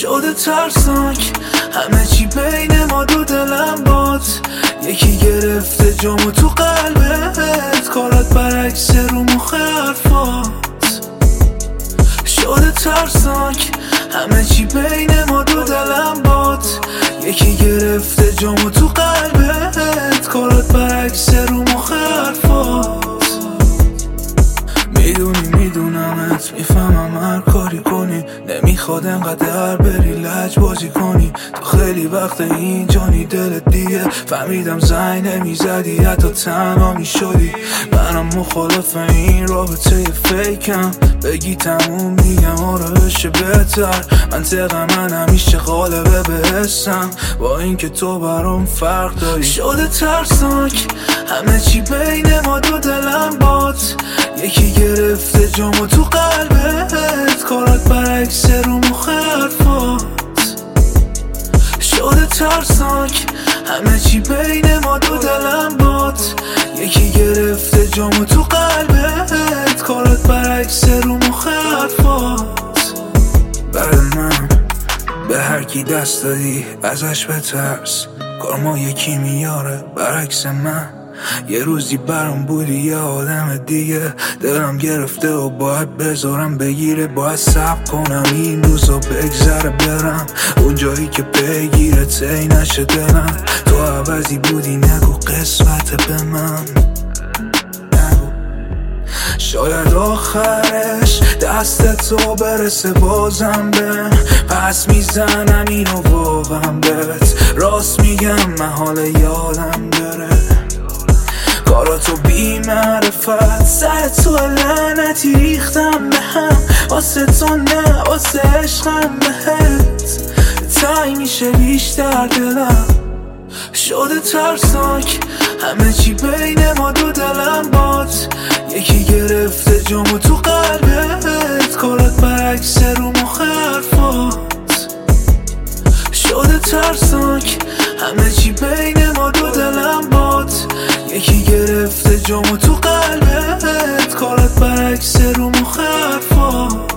شده ترسناک همه چی بین ما دو دلم باد. یکی گرفته جامو تو قلبت، کارات برعکس رو مخ حرفات. شده ترسناک همه چی بین ما دو دلم باد. یکی گرفته جامو تو قلبت، کارات برعکس رو مخ حرفات. میدونمت میفهمم هر کاری کنی، نمیخواد انقدر بری لج بازی کنی. تو خیلی وقت اینجانی دلت دیگه، فهمیدم زنگ نمیزدی حتی تنها میشدی. منم مخالف این رابطه فیکم، بگی تموم میگم آره بشه بهتر. منطق من همیشه غالبه به حسم، با اینکه تو برام فرق داری. شده ترسناک همه چی بین ما دو دلم باد. یکی گرفته جامو تو قلبت، کارات برعکس رو مخ حرفات. شده ترسناک همه چی بین ما دو دلم باد. یکی گرفته جامو تو قلبت، کارات برعکس رو مخ حرفات. برای من به هر کی دست دادی ازش بترس، کارما یکی میاره برعکس من. یه روزی برام بودی یه آدم دیگه، دلم گرفته و باید بذارم بگیره. باید صبر کنم این روزا بگذره برم اون جایی که بگیره تی نشه دلم. تو عوضی بودی نگو قسمت به من، نگو. شاید آخرش دست تو برسه بازم بهم، پس میزنم اینو واقعا بهت راست میگم، من حال یادم داره. کاراتو بی معرفت سر تو لعنتی ریختم به هم، واسه تو نه واسه عشقم بهت تای میشه بیشتر دلم. شده ترسناک همه چی بین ما دو دلم باد. یکی گرفته جامو تو قلبت، کارات برعکس رو مخ حرفات. شده ترسناک همه چی بین ما دو دلم باد. یکی گرفته جامو تو قلبت، کارات برعکس رو مخ حرفات.